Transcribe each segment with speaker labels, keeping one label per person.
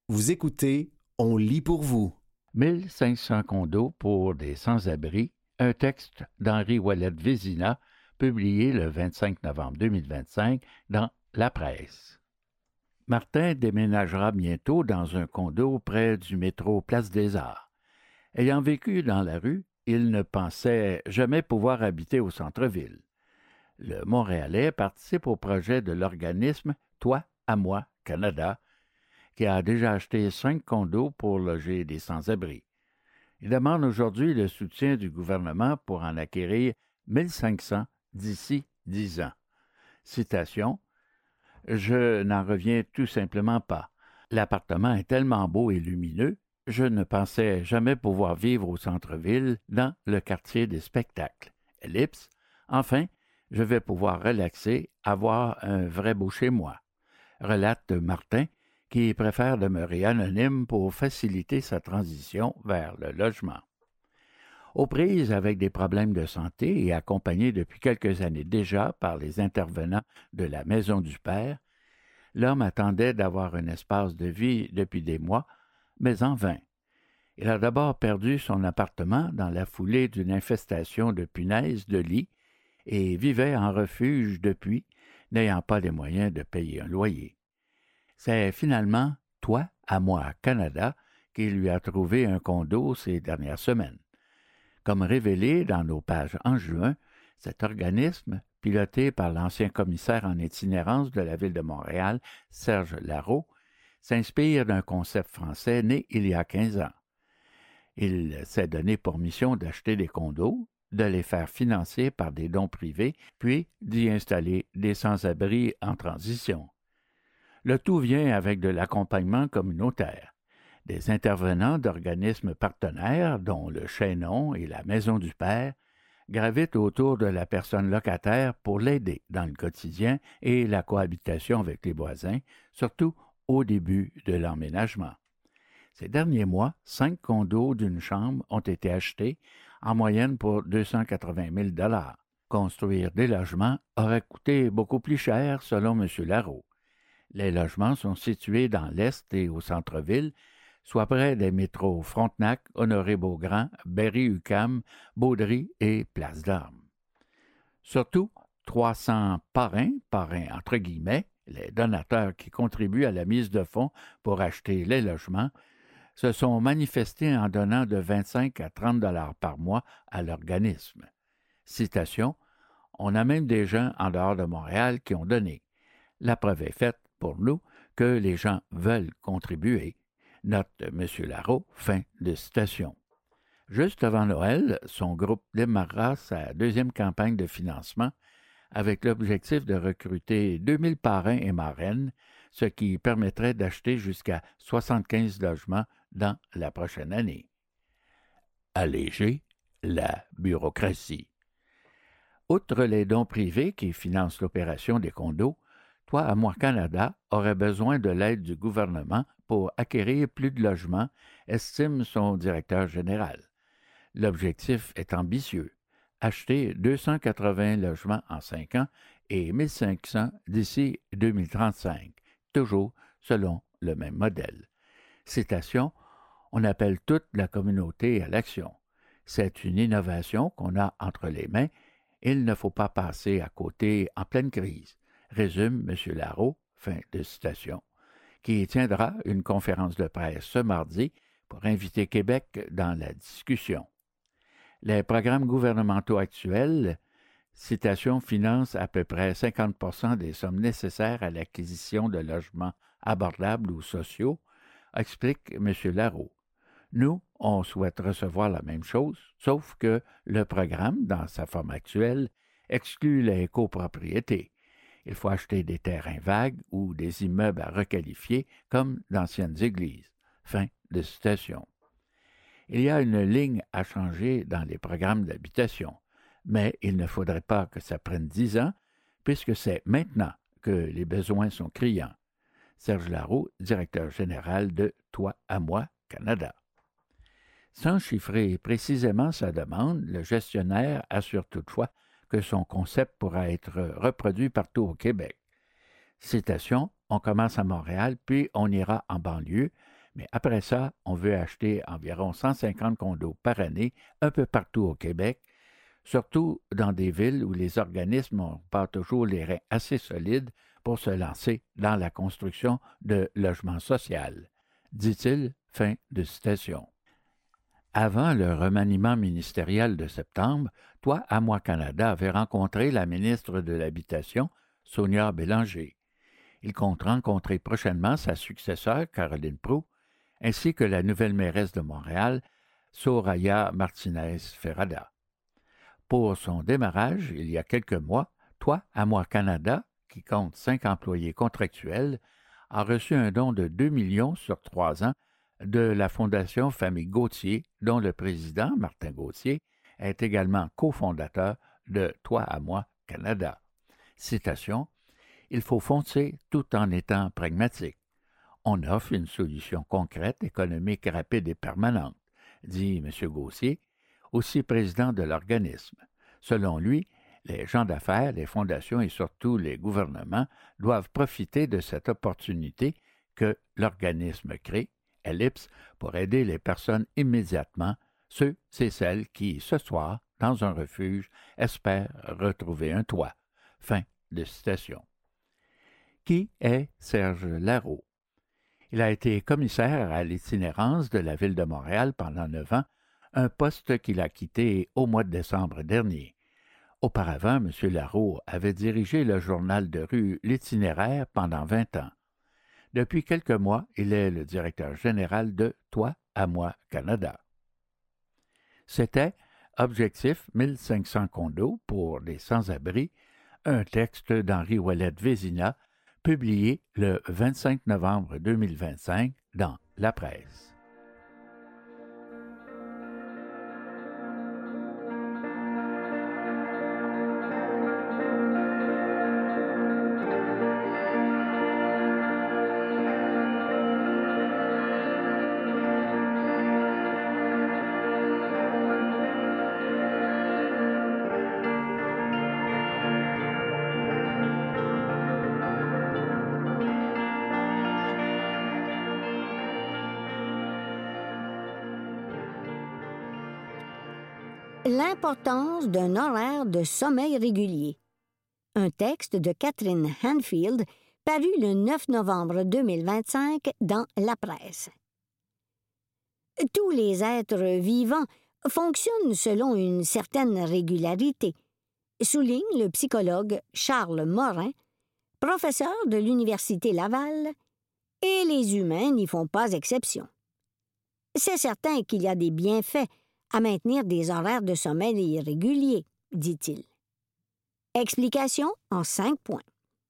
Speaker 1: Vous écoutez On lit pour vous.
Speaker 2: 1500 condos pour des sans-abri, un texte d'Henri Ouellet-Vézina, publié le 25 novembre 2025 dans La Presse. Martin déménagera bientôt dans un condo près du métro Place des Arts. Ayant vécu dans la rue, il ne pensait jamais pouvoir habiter au centre-ville. Le Montréalais participe au projet de l'organisme Toi à moi Canada, qui a déjà acheté 5 condos pour loger des sans-abri. Il demande aujourd'hui le soutien du gouvernement pour en acquérir 1500 d'ici 10 ans. Citation: « Je n'en reviens tout simplement pas. L'appartement est tellement beau et lumineux, je ne pensais jamais pouvoir vivre au centre-ville, dans le quartier des spectacles. Ellipse. Enfin, je vais pouvoir relaxer, avoir un vrai beau chez moi. » relate Martin, qui préfère demeurer anonyme pour faciliter sa transition vers le logement. Aux prises avec des problèmes de santé et accompagné depuis quelques années déjà par les intervenants de la Maison du Père, l'homme attendait d'avoir un espace de vie depuis des mois, mais en vain. Il a d'abord perdu son appartement dans la foulée d'une infestation de punaises de lit et vivait en refuge depuis, n'ayant pas les moyens de payer un loyer. C'est finalement Toi à moi Canada qui lui a trouvé un condo ces dernières semaines. Comme révélé dans nos pages en juin, cet organisme, piloté par l'ancien commissaire en itinérance de la Ville de Montréal, Serge Larreau, s'inspire d'un concept français né il y a 15 ans. Il s'est donné pour mission d'acheter des condos, de les faire financer par des dons privés, puis d'y installer des sans-abri en transition. Le tout vient avec de l'accompagnement communautaire. Des intervenants d'organismes partenaires, dont le Chaînon et la Maison du Père, gravitent autour de la personne locataire pour l'aider dans le quotidien et la cohabitation avec les voisins, surtout au début de l'emménagement. Ces derniers mois, 5 condos d'une chambre ont été achetés, en moyenne pour 280 000 $. Construire des logements aurait coûté beaucoup plus cher, selon M. Larreau. Les logements sont situés dans l'Est et au centre-ville, soit près des métros Frontenac, Honoré-Beaugrand, Berry-UQAM, Baudry et Place d'Armes. Surtout, 300 parrains entre guillemets, les donateurs qui contribuent à la mise de fonds pour acheter les logements, se sont manifestés en donnant de 25 à 30 $ par mois à l'organisme. Citation: « On a même des gens en dehors de Montréal qui ont donné. La preuve est faite pour nous que les gens veulent contribuer. » Note M. Larreau, fin de citation. Juste avant Noël, son groupe démarrera sa deuxième campagne de financement avec l'objectif de recruter 2000 parrains et marraines, ce qui permettrait d'acheter jusqu'à 75 logements dans la prochaine année. Alléger la bureaucratie. Outre les dons privés qui financent l'opération des condos, Toi à moi Canada aurait besoin de l'aide du gouvernement pour acquérir plus de logements, estime son directeur général. L'objectif est ambitieux: acheter 280 logements en 5 ans et 1500 d'ici 2035, toujours selon le même modèle. Citation: « On appelle toute la communauté à l'action. C'est une innovation qu'on a entre les mains. Il ne faut pas passer à côté en pleine crise, » résume M. Larreau, fin de citation, qui tiendra une conférence de presse ce mardi pour inviter Québec dans la discussion. Les programmes gouvernementaux actuels, citation, financent à peu près 50% des sommes nécessaires à l'acquisition de logements abordables ou sociaux, explique M. Larreau. Nous, on souhaite recevoir la même chose, sauf que le programme, dans sa forme actuelle, exclut les copropriétés. Il faut acheter des terrains vagues ou des immeubles à requalifier, comme d'anciennes églises. Fin de citation. Il y a une ligne à changer dans les programmes d'habitation, mais il ne faudrait pas que ça prenne 10 ans, puisque c'est maintenant que les besoins sont criants. Serge Larreau, directeur général de Toi à moi Canada. Sans chiffrer précisément sa demande, le gestionnaire assure toutefois que son concept pourra être reproduit partout au Québec. Citation: « On commence à Montréal, puis on ira en banlieue, Mais après ça, on veut acheter environ 150 condos par année un peu partout au Québec, surtout dans des villes où les organismes n'ont pas toujours les reins assez solides pour se lancer dans la construction de logements sociaux, dit-il, fin de citation. Avant le remaniement ministériel de septembre, Toi à moi Canada avait rencontré la ministre de l'Habitation, Sonia Bélanger. Il compte rencontrer prochainement sa successeur, Caroline Proulx, ainsi que la nouvelle mairesse de Montréal, Soraya Martinez-Ferrada. Pour son démarrage, il y a quelques mois, Toi à moi Canada, qui compte 5 employés contractuels, a reçu un don de 2 millions sur 3 ans de la Fondation Famille Gauthier, dont le président, Martin Gauthier, est également cofondateur de Toi à moi Canada. Citation: « Il faut foncer tout en étant pragmatique. On offre une solution concrète, économique, rapide et permanente, » dit M. Gauthier, aussi président de l'organisme. Selon lui, les gens d'affaires, les fondations et surtout les gouvernements doivent profiter de cette opportunité que l'organisme crée, Ellipse, pour aider les personnes immédiatement, ceux et celles qui, ce soir, dans un refuge, espèrent retrouver un toit. Fin de citation. Qui est Serge Larreau? Il a été commissaire à l'itinérance de la Ville de Montréal pendant 9 ans, un poste qu'il a quitté au mois de décembre dernier. Auparavant, M. Larreau avait dirigé le journal de rue L'Itinéraire pendant 20 ans. Depuis quelques mois, il est le directeur général de Toi à moi Canada. C'était Objectif 1500 condos pour les sans-abri, un texte d'Henri Ouellette-Vézina, publié le 25 novembre 2025 dans La Presse.
Speaker 3: L'importance d'un horaire de sommeil régulier. Un texte de Catherine Hanfield paru le 9 novembre 2025 dans La Presse. Tous les êtres vivants fonctionnent selon une certaine régularité, souligne le psychologue Charles Morin, professeur de l'Université Laval, et les humains n'y font pas exception. C'est certain qu'il y a des bienfaits à maintenir des horaires de sommeil réguliers, dit-il. Explication en 5 points.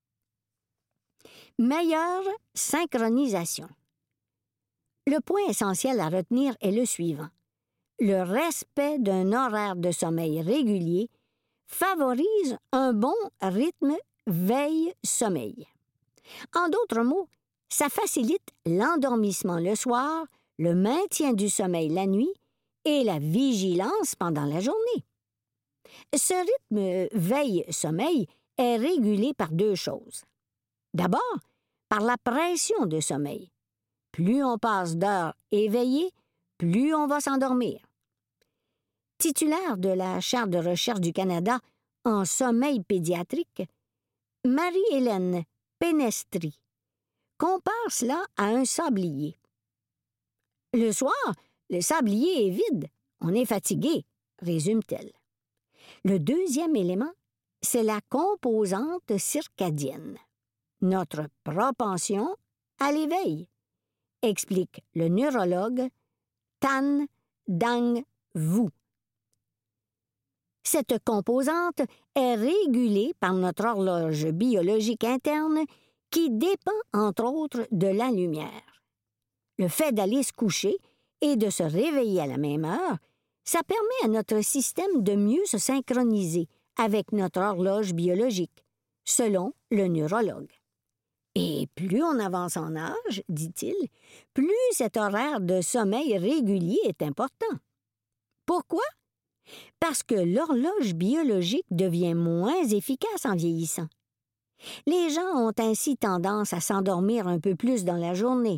Speaker 3: Meilleure synchronisation. Le point essentiel à retenir est le suivant. Le respect d'un horaire de sommeil régulier favorise un bon rythme veille-sommeil. En d'autres mots, ça facilite l'endormissement le soir, le maintien du sommeil la nuit et la vigilance pendant la journée. Ce rythme veille-sommeil est régulé par 2 choses. D'abord, par la pression de sommeil. Plus on passe d'heures éveillé, plus on va s'endormir. Titulaire de la Chaire de recherche du Canada en sommeil pédiatrique, Marie-Hélène Pénestri compare cela à un sablier. Le soir, le sablier est vide, on est fatigué, résume-t-elle. Le deuxième élément, c'est la composante circadienne, notre propension à l'éveil, explique le neurologue Tan Dang Vu. Cette composante est régulée par notre horloge biologique interne qui dépend, entre autres, de la lumière. Le fait d'aller se coucher et de se réveiller à la même heure, ça permet à notre système de mieux se synchroniser avec notre horloge biologique, selon le neurologue. Et plus on avance en âge, dit-il, plus cet horaire de sommeil régulier est important. Pourquoi? Parce que l'horloge biologique devient moins efficace en vieillissant. Les gens ont ainsi tendance à s'endormir un peu plus dans la journée,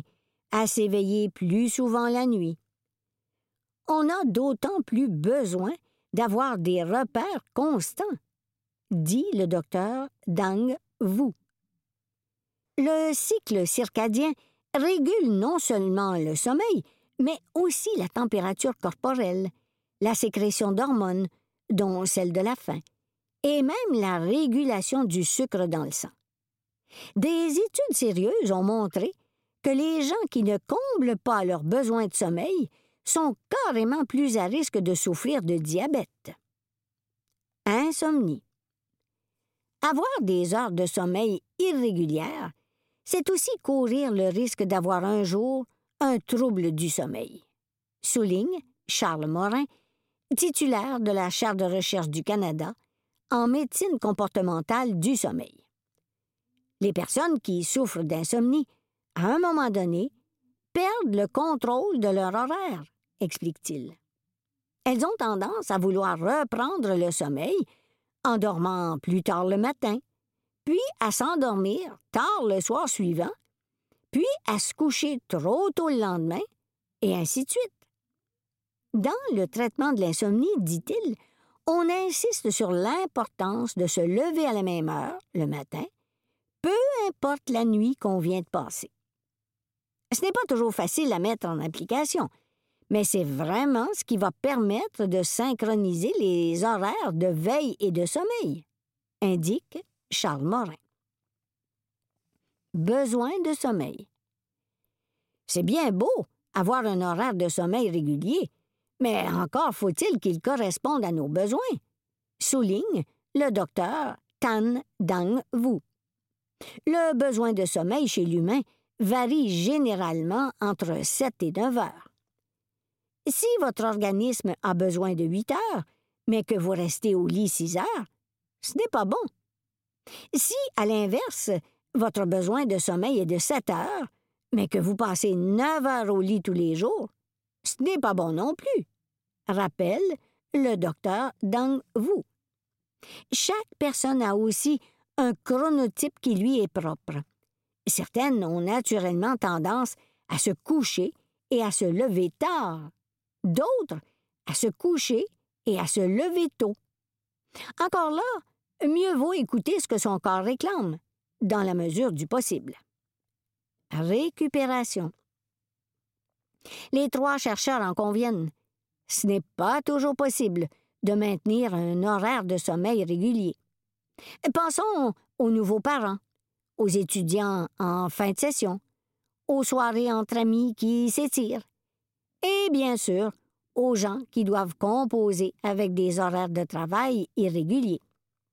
Speaker 3: à s'éveiller plus souvent la nuit. On a d'autant plus besoin d'avoir des repères constants, dit le docteur Dang Vu. Le cycle circadien régule non seulement le sommeil, mais aussi la température corporelle, la sécrétion d'hormones, dont celle de la faim, et même la régulation du sucre dans le sang. Des études sérieuses ont montré que les gens qui ne comblent pas leurs besoins de sommeil sont carrément plus à risque de souffrir de diabète. Insomnie. Avoir des heures de sommeil irrégulières, c'est aussi courir le risque d'avoir un jour un trouble du sommeil, souligne Charles Morin, titulaire de la Chaire de recherche du Canada en médecine comportementale du sommeil. Les personnes qui souffrent d'insomnie, à un moment donné, perdent le contrôle de leur horaire, explique-t-il. Elles ont tendance à vouloir reprendre le sommeil en dormant plus tard le matin, puis à s'endormir tard le soir suivant, puis à se coucher trop tôt le lendemain, et ainsi de suite. Dans le traitement de l'insomnie, dit-il, on insiste sur l'importance de se lever à la même heure, le matin, peu importe la nuit qu'on vient de passer. Ce n'est pas toujours facile à mettre en application, mais c'est vraiment ce qui va permettre de synchroniser les horaires de veille et de sommeil, indique Charles Morin. Besoin de sommeil. C'est bien beau avoir un horaire de sommeil régulier, mais encore faut-il qu'il corresponde à nos besoins, souligne le docteur Tan Dang Vu. Le besoin de sommeil chez l'humain varie généralement entre 7 et 9 heures. Si votre organisme a besoin de 8 heures, mais que vous restez au lit 6 heures, ce n'est pas bon. Si, à l'inverse, votre besoin de sommeil est de 7 heures, mais que vous passez 9 heures au lit tous les jours, ce n'est pas bon non plus, rappelle le docteur Dang Vu. Chaque personne a aussi un chronotype qui lui est propre. Certaines ont naturellement tendance à se coucher et à se lever tard. D'autres, à se coucher et à se lever tôt. Encore là, mieux vaut écouter ce que son corps réclame, dans la mesure du possible. Récupération. Les 3 chercheurs en conviennent. Ce n'est pas toujours possible de maintenir un horaire de sommeil régulier. Pensons aux nouveaux parents, aux étudiants en fin de session, aux soirées entre amis qui s'étirent, et bien sûr, aux gens qui doivent composer avec des horaires de travail irréguliers.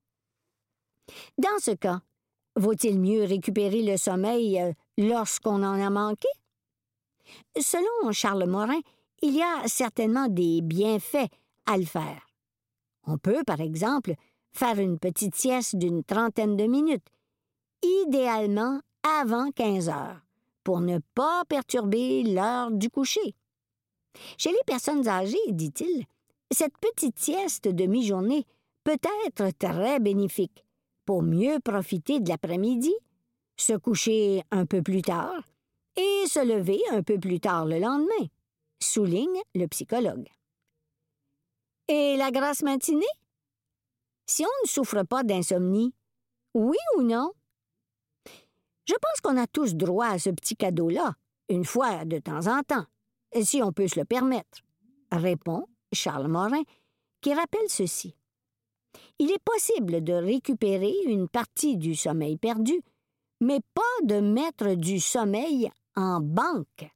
Speaker 3: Dans ce cas, vaut-il mieux récupérer le sommeil lorsqu'on en a manqué? Selon Charles Morin, il y a certainement des bienfaits à le faire. On peut, par exemple, faire une petite sieste d'une 30aine de minutes, idéalement avant 15 heures, pour ne pas perturber l'heure du coucher. Chez les personnes âgées, dit-il, cette petite sieste de mi-journée peut être très bénéfique pour mieux profiter de l'après-midi, se coucher un peu plus tard et se lever un peu plus tard le lendemain, souligne le psychologue. Et la grasse matinée? Si on ne souffre pas d'insomnie, oui ou non? Je pense qu'on a tous droit à ce petit cadeau-là, une fois de temps en temps, si on peut se le permettre, répond Charles Morin, qui rappelle ceci. Il est possible de récupérer une partie du sommeil perdu, mais pas de mettre du sommeil en banque.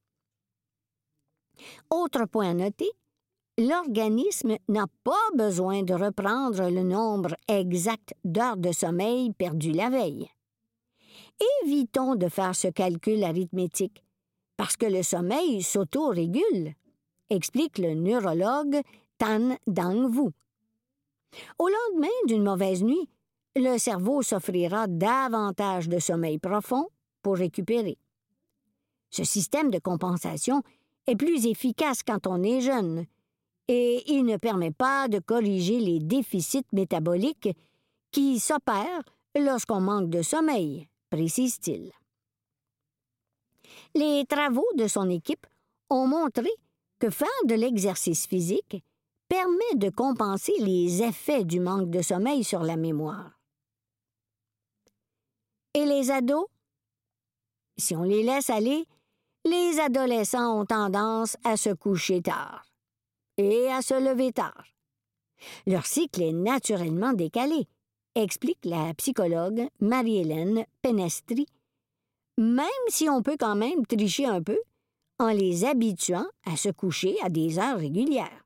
Speaker 3: Autre point à noter, l'organisme n'a pas besoin de reprendre le nombre exact d'heures de sommeil perdues la veille. Évitons de faire ce calcul arithmétique, parce que le sommeil s'auto-régule, explique le neurologue Tan Dang Vu. Au lendemain d'une mauvaise nuit, le cerveau s'offrira davantage de sommeil profond pour récupérer. Ce système de compensation est plus efficace quand on est jeune et il ne permet pas de corriger les déficits métaboliques qui s'opèrent lorsqu'on manque de sommeil, précise-t-il. Les travaux de son équipe ont montré que faire de l'exercice physique permet de compenser les effets du manque de sommeil sur la mémoire. Et les ados? Si on les laisse aller, les adolescents ont tendance à se coucher tard et à se lever tard. Leur cycle est naturellement décalé, explique la psychologue Marie-Hélène Penestri, même si on peut quand même tricher un peu en les habituant à se coucher à des heures régulières.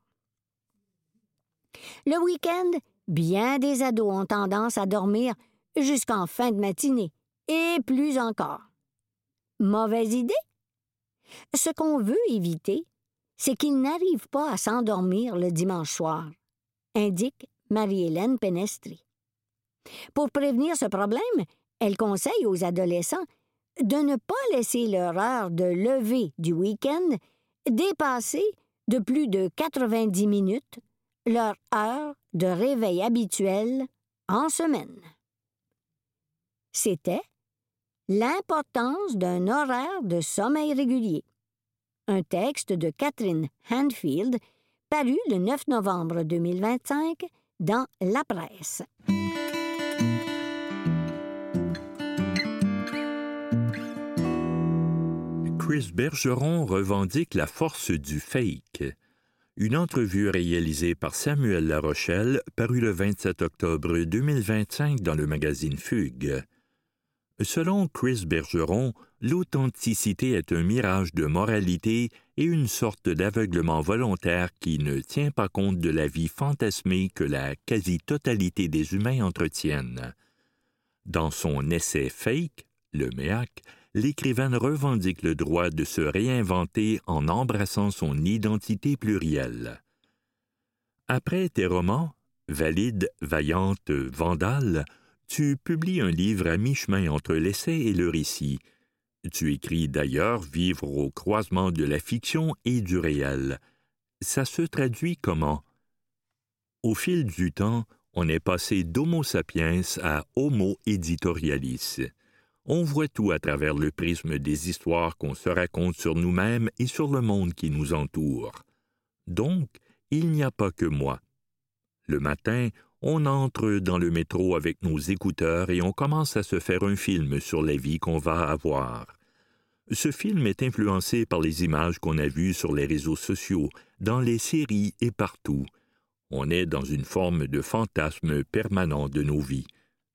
Speaker 3: Le week-end, bien des ados ont tendance à dormir jusqu'en fin de matinée, et plus encore. Mauvaise idée? Ce qu'on veut éviter, c'est qu'ils n'arrivent pas à s'endormir le dimanche soir, indique Marie-Hélène Penestri. Pour prévenir ce problème, elle conseille aux adolescents de ne pas laisser leur heure de lever du week-end dépasser de plus de 90 minutes leur heure de réveil habituelle en semaine. C'était l'importance d'un horaire de sommeil régulier. Un texte de Catherine Handfield, paru le 9 novembre 2025 dans La Presse.
Speaker 4: Chris Bergeron revendique la force du fake. Une entrevue réalisée par Samuel Larochelle, parue le 27 octobre 2025 dans le magazine Fugue. Selon Chris Bergeron, l'authenticité est un mirage de moralité et une sorte d'aveuglement volontaire qui ne tient pas compte de la vie fantasmée que la quasi-totalité des humains entretiennent. Dans son essai Fake, le MEAC, l'écrivaine revendique le droit de se réinventer en embrassant son identité plurielle. Après tes romans, Valide, Vaillante, Vandale, tu publies un livre à mi-chemin entre l'essai et le récit. Tu écris d'ailleurs Vivre au croisement de la fiction et du réel. Ça se traduit comment? Au fil du temps, on est passé d'Homo sapiens à Homo editorialis. On voit tout à travers le prisme des histoires qu'on se raconte sur nous-mêmes et sur le monde qui nous entoure. Donc, il n'y a pas que moi. Le matin, on entre dans le métro avec nos écouteurs et on commence à se faire un film sur la vie qu'on va avoir. Ce film est influencé par les images qu'on a vues sur les réseaux sociaux, dans les séries et partout. On est dans une forme de fantasme permanent de nos vies.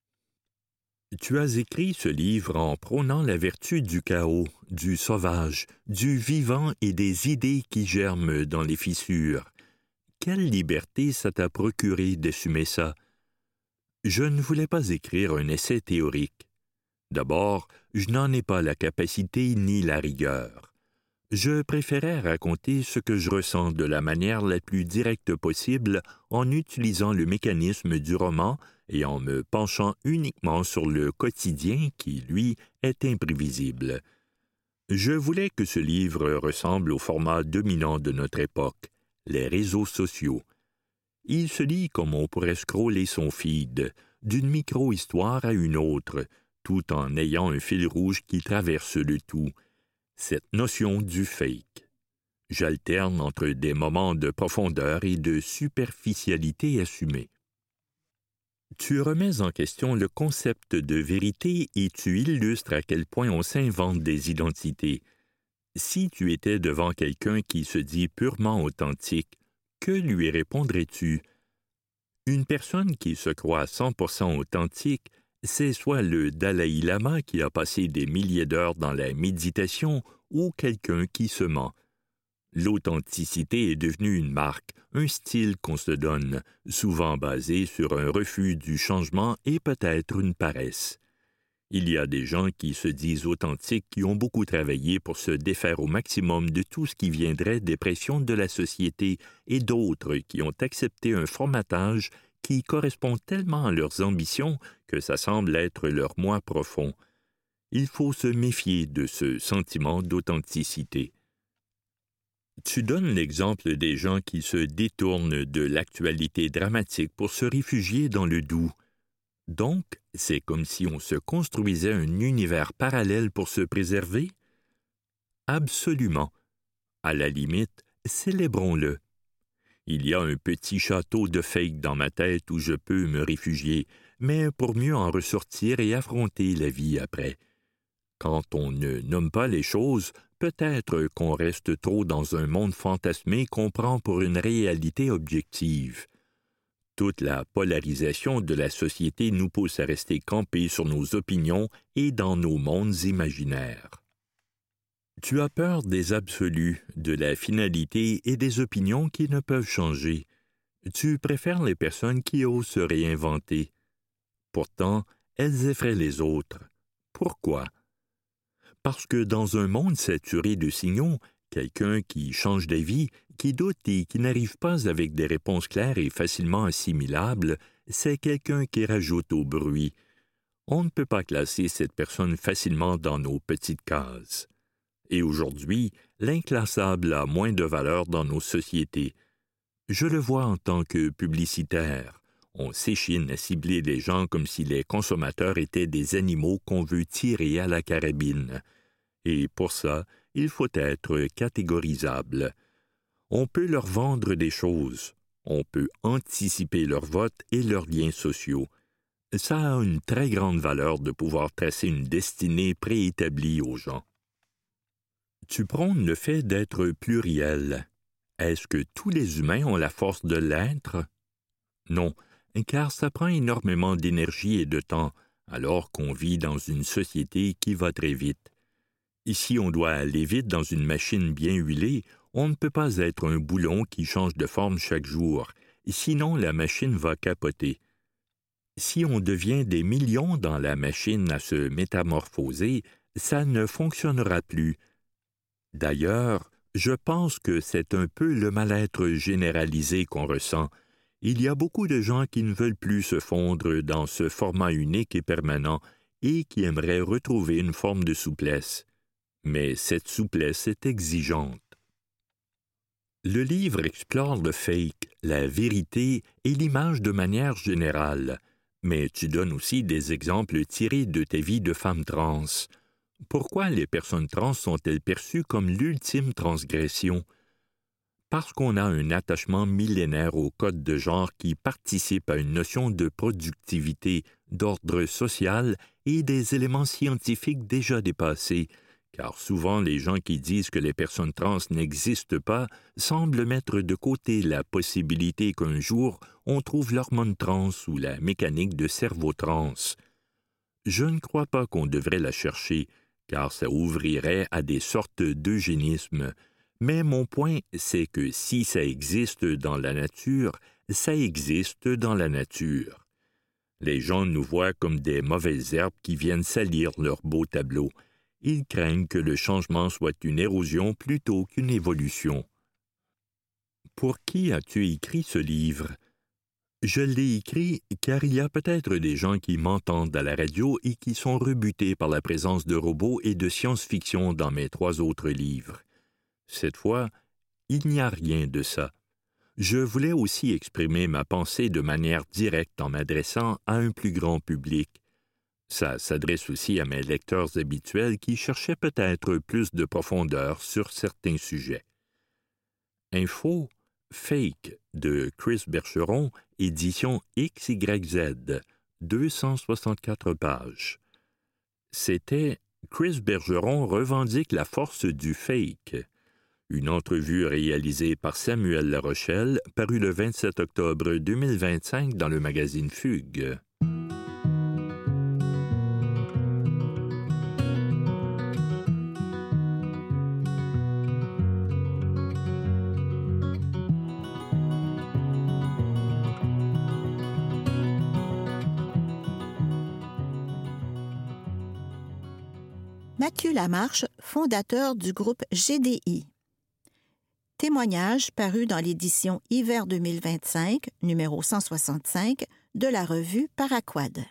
Speaker 4: Tu as écrit ce livre en prônant la vertu du chaos, du sauvage, du vivant et des idées qui germent dans les fissures. Quelle liberté ça t'a procuré d'assumer ça? Je ne voulais pas écrire un essai théorique. D'abord, je n'en ai pas la capacité ni la rigueur. Je préférais raconter ce que je ressens de la manière la plus directe possible en utilisant le mécanisme du roman et en me penchant uniquement sur le quotidien qui, lui, est imprévisible. Je voulais que ce livre ressemble au format dominant de notre époque, les réseaux sociaux. Il se lit comme on pourrait scroller son feed, d'une micro-histoire à une autre, tout en ayant un fil rouge qui traverse le tout, cette notion du fake. J'alterne entre des moments de profondeur et de superficialité assumée. Tu remets en question le concept de vérité et tu illustres à quel point on s'invente des identités. Si tu étais devant quelqu'un qui se dit purement authentique, que lui répondrais-tu? Une personne qui se croit 100% authentique, c'est soit le Dalai Lama qui a passé des milliers d'heures dans la méditation ou quelqu'un qui se ment. L'authenticité est devenue une marque, un style qu'on se donne, souvent basé sur un refus du changement et peut-être une paresse. Il y a des gens qui se disent authentiques qui ont beaucoup travaillé pour se défaire au maximum de tout ce qui viendrait des pressions de la société et d'autres qui ont accepté un formatage qui correspond tellement à leurs ambitions que ça semble être leur moi profond. Il faut se méfier de ce sentiment d'authenticité. Tu donnes l'exemple des gens qui se détournent de l'actualité dramatique pour se réfugier dans le doux. Donc, c'est comme si on se construisait un univers parallèle pour se préserver? Absolument. À la limite, célébrons-le. Il y a un petit château de fake dans ma tête où je peux me réfugier, mais pour mieux en ressortir et affronter la vie après. Quand on ne nomme pas les choses, peut-être qu'on reste trop dans un monde fantasmé qu'on prend pour une réalité objective. Toute la polarisation de la société nous pousse à rester campés sur nos opinions et dans nos mondes imaginaires. Tu as peur des absolus, de la finalité et des opinions qui ne peuvent changer. Tu préfères les personnes qui osent se réinventer. Pourtant, elles effraient les autres. Pourquoi? Parce que dans un monde saturé de signaux, quelqu'un qui change d'avis, qui doute et qui n'arrive pas avec des réponses claires et facilement assimilables, c'est quelqu'un qui rajoute au bruit. On ne peut pas classer cette personne facilement dans nos petites cases. Et aujourd'hui, l'inclassable a moins de valeur dans nos sociétés. Je le vois en tant que publicitaire. On s'échine à cibler les gens comme si les consommateurs étaient des animaux qu'on veut tirer à la carabine. Et pour ça, il faut être catégorisable. On peut leur vendre des choses. On peut anticiper leur vote et leurs liens sociaux. Ça a une très grande valeur de pouvoir tracer une destinée préétablie aux gens. Tu prônes le fait d'être pluriel. Est-ce que tous les humains ont la force de l'être? Non, car ça prend énormément d'énergie et de temps, alors qu'on vit dans une société qui va très vite. Ici, on doit aller vite dans une machine bien huilée, on ne peut pas être un boulon qui change de forme chaque jour, sinon la machine va capoter. Si on devient des millions dans la machine à se métamorphoser, ça ne fonctionnera plus. D'ailleurs, je pense que c'est un peu le mal-être généralisé qu'on ressent. Il y a beaucoup de gens qui ne veulent plus se fondre dans ce format unique et permanent et qui aimeraient retrouver une forme de souplesse. Mais cette souplesse est exigeante. Le livre explore le fake, la vérité et l'image de manière générale, mais tu donnes aussi des exemples tirés de ta vie de femme trans. Pourquoi les personnes trans sont-elles perçues comme l'ultime transgression? Parce qu'on a un attachement millénaire au code de genre qui participe à une notion de productivité, d'ordre social et des éléments scientifiques déjà dépassés, car souvent les gens qui disent que les personnes trans n'existent pas semblent mettre de côté la possibilité qu'un jour on trouve l'hormone trans ou la mécanique de cerveau trans. Je ne crois pas qu'on devrait la chercher, car ça ouvrirait à des sortes d'eugénisme. Mais mon point, c'est que si ça existe dans la nature, ça existe dans la nature. Les gens nous voient comme des mauvaises herbes qui viennent salir leur beau tableau. Ils craignent que le changement soit une érosion plutôt qu'une évolution. Pour qui as-tu écrit ce livre? Je l'ai écrit car il y a peut-être des gens qui m'entendent à la radio et qui sont rebutés par la présence de robots et de science-fiction dans mes 3 autres livres. Cette fois, il n'y a rien de ça. Je voulais aussi exprimer ma pensée de manière directe en m'adressant à un plus grand public. Ça s'adresse aussi à mes lecteurs habituels qui cherchaient peut-être plus de profondeur sur certains sujets. Info Fake de Chris Bercheron, édition XYZ, 264 pages. C'était Chris Bergeron revendique la force du fake. Une entrevue réalisée par Samuel Larochelle, parue le 27 octobre 2025 dans le magazine Fugue.
Speaker 5: Mathieu Lamarche, fondateur du groupe GDI. Témoignage paru dans l'édition Hiver 2025, numéro 165, de la revue Paraquad.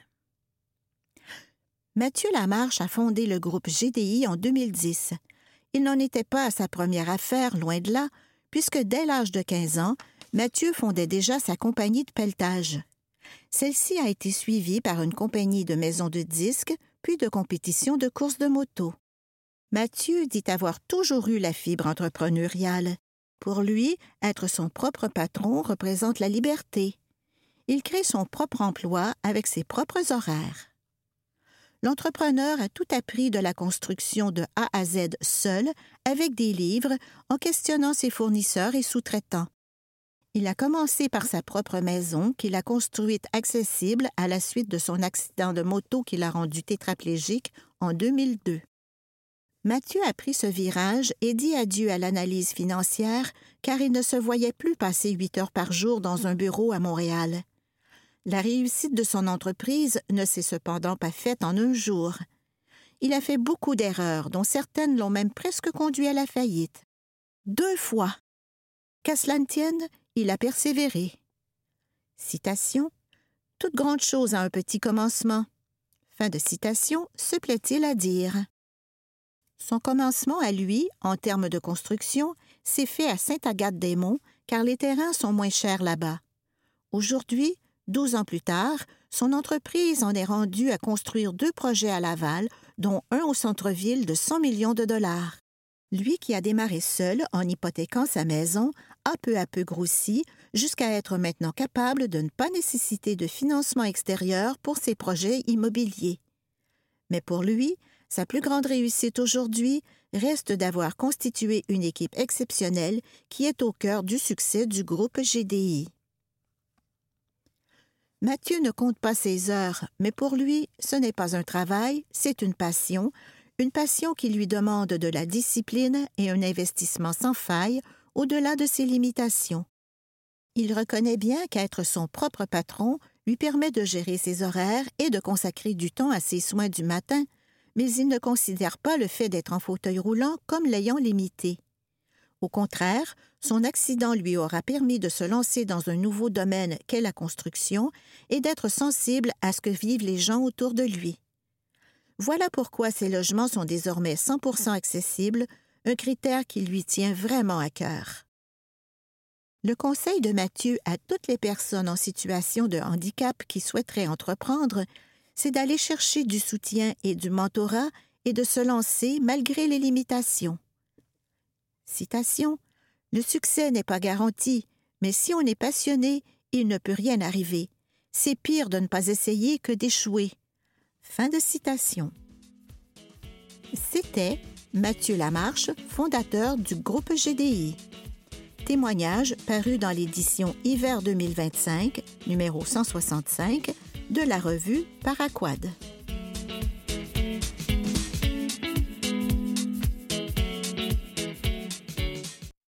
Speaker 5: Mathieu Lamarche a fondé le groupe GDI en 2010. Il n'en était pas à sa première affaire, loin de là, puisque dès l'âge de 15 ans, Mathieu fondait déjà sa compagnie de pelletage. Celle-ci a été suivie par une compagnie de maisons de disques, puis de compétitions de courses de moto. Mathieu dit avoir toujours eu la fibre entrepreneuriale. Pour lui, être son propre patron représente la liberté. Il crée son propre emploi avec ses propres horaires. L'entrepreneur a tout appris de la construction de A à Z seul, avec des livres, en questionnant ses fournisseurs et sous-traitants. Il a commencé par sa propre maison, qu'il a construite accessible à la suite de son accident de moto qui l'a rendu tétraplégique en 2002. Mathieu a pris ce virage et dit adieu à l'analyse financière car il ne se voyait plus passer 8 heures par jour dans un bureau à Montréal. La réussite de son entreprise ne s'est cependant pas faite en un jour. Il a fait beaucoup d'erreurs, dont certaines l'ont même presque conduit à la faillite. 2 fois. Qu'à cela ne tienne, il a persévéré. Citation. « Toute grande chose a un petit commencement. » Fin de citation, se plaît-il à dire. Son commencement à lui, en termes de construction, s'est fait à Sainte-Agathe-des-Monts, car les terrains sont moins chers là-bas. Aujourd'hui, 12 ans plus tard, son entreprise en est rendue à construire 2 projets à Laval, dont un au centre-ville de 100 millions de dollars. Lui qui a démarré seul en hypothéquant sa maison, a peu à peu grossi jusqu'à être maintenant capable de ne pas nécessiter de financement extérieur pour ses projets immobiliers. Mais pour lui, sa plus grande réussite aujourd'hui reste d'avoir constitué une équipe exceptionnelle qui est au cœur du succès du groupe GDI. Mathieu ne compte pas ses heures, mais pour lui, ce n'est pas un travail, c'est une passion qui lui demande de la discipline et un investissement sans faille au-delà de ses limitations. Il reconnaît bien qu'être son propre patron lui permet de gérer ses horaires et de consacrer du temps à ses soins du matin, mais il ne considère pas le fait d'être en fauteuil roulant comme l'ayant limité. Au contraire, son accident lui aura permis de se lancer dans un nouveau domaine qu'est la construction et d'être sensible à ce que vivent les gens autour de lui. Voilà pourquoi ces logements sont désormais 100% accessibles, un critère qui lui tient vraiment à cœur. Le conseil de Mathieu à toutes les personnes en situation de handicap qui souhaiteraient entreprendre, c'est d'aller chercher du soutien et du mentorat et de se lancer malgré les limitations. Citation. « Le succès n'est pas garanti, mais si on est passionné, il ne peut rien arriver. C'est pire de ne pas essayer que d'échouer. » Fin de citation. C'était Mathieu Lamarche, fondateur du groupe GDI. Témoignage paru dans l'édition Hiver 2025, numéro 165, de la revue Paraquad.